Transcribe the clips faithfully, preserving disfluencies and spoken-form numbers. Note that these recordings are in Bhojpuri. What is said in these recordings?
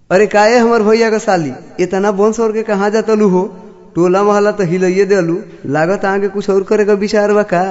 अरे काहे हमर भैया का साली इतना बोंस और के कहाँ जातलू हो? टोला मोहल्ला तो हिलइए देलू, लागत आगे कुछ और करे का विचार बा का?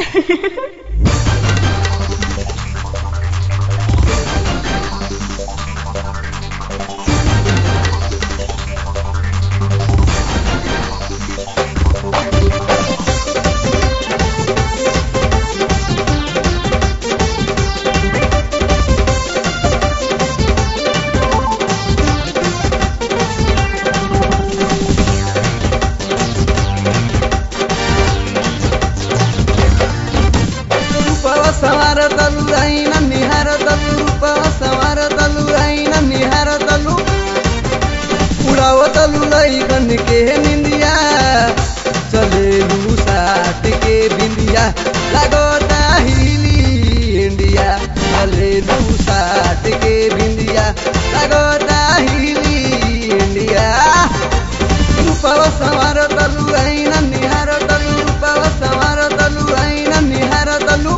सवार तलु आइन निहार तलु रूप सवार तलु आइन निहार तलु उड़ाव तलु लइकन के निंदिया चलेलू साट के बिंदिया लगोता हिली इंडिया चलेलू साट के बिंदिया लगोता हिली इंडिया रूपव सवार तलु आइन निहार तलु रूपव सवार तलु आइन निहार तलु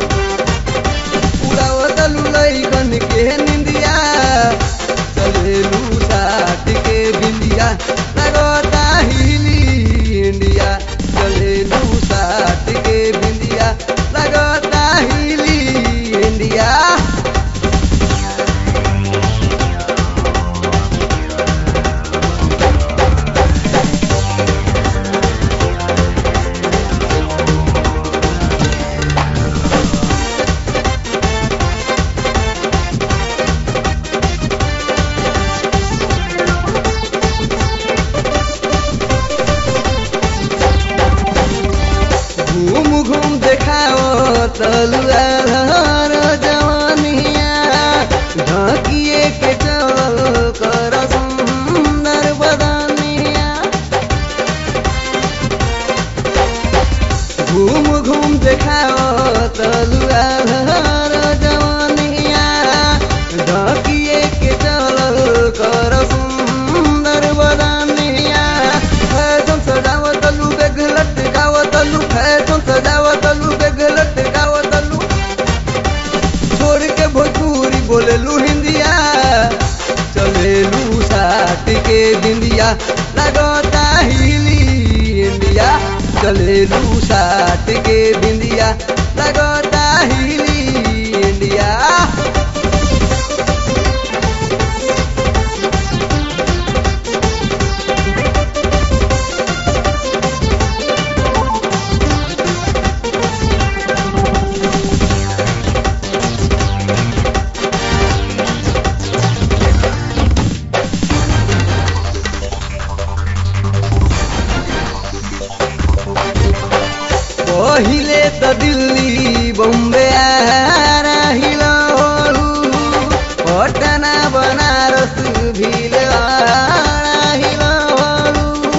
लइकन के निंदिया चलेलू साट के बिंदिया लगोता हिली इंडिया चलेलू साट के बिंदिया लगोता हिली इंडिया। घूम घूम देखाओ तलुआर जवानिया ढकिए के चल कर सुंदर बदनिया। घूम घूम देखाओ तलुआर जवानिया ढकिए के चल कर सुंदर बदनिया। फैशन सजावत लू बेग लटकावत लू फैशन सजावत लू बेग लटकावत लू छोड़ के भोजपुरी बोलेलू हिंदिया चलेलू साट के बिंदिया लगोता हिली इंडिया चलेलू साट के बिंदिया लगोता हिली इंडिया। पहिले त दिल्ली बम्बे आरा हिलौलू पटना बनारस भिलवाड़ा हिलौलू।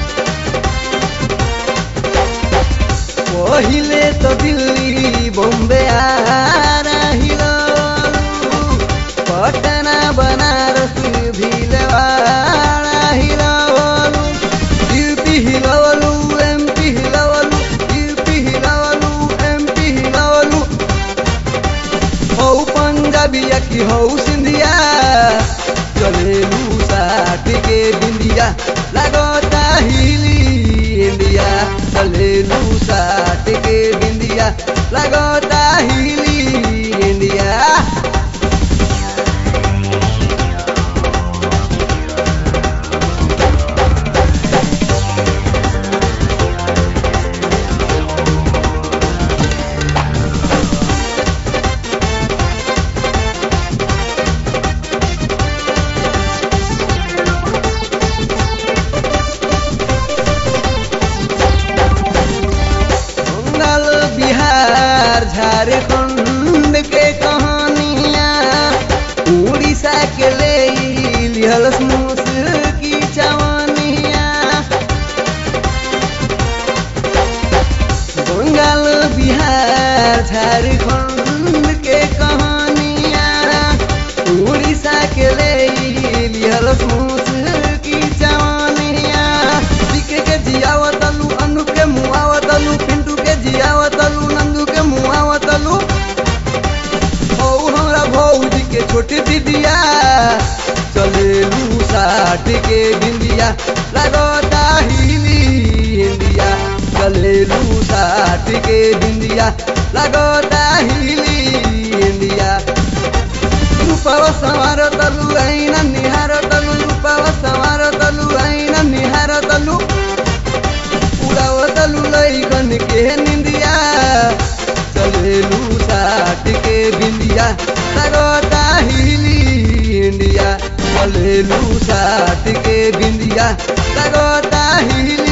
पहिले त दिल्ली बम्बे आरा हिलौलू पटना बनारस भिलवाड़ा हिलौलू। यूपी हिलौलू एमपी हिलौलू पंजाबिया की हौ सिंधिया चलेलू साट के बिंदिया लगोता हिली इंडिया चलेलू साट के बिंदिया लगोता हिली इंडिया। बिहार झारखंड के कहानिया उड़ीसा के ले लिहल मूस की चवनिया। बंगाल बिहार झारखंड के कहानिया उड़ीसा के ले लिहल मूस की चवनिया। दिखे के जियावतलू अनु के मुआवतलू पिंटू के जियावतलू नंदू के मुआवतलू ओ हमरा भौजी के छोटी दीदिया चलेलू साठ के बिंदिया लगोता हिली इंडिया चलेलू साठ के बिंदिया लगोता हिली इंडिया रूपव संवार तलु ऐन निहार तलु रूपव संवार तलु ऐन निहार तलु उड़ाव तलु लैकन के निंदिया चलेलू साठ के बिंदिया लगोता हिली इंडिया चलेलू साठ के बिंदिया लगोता हिली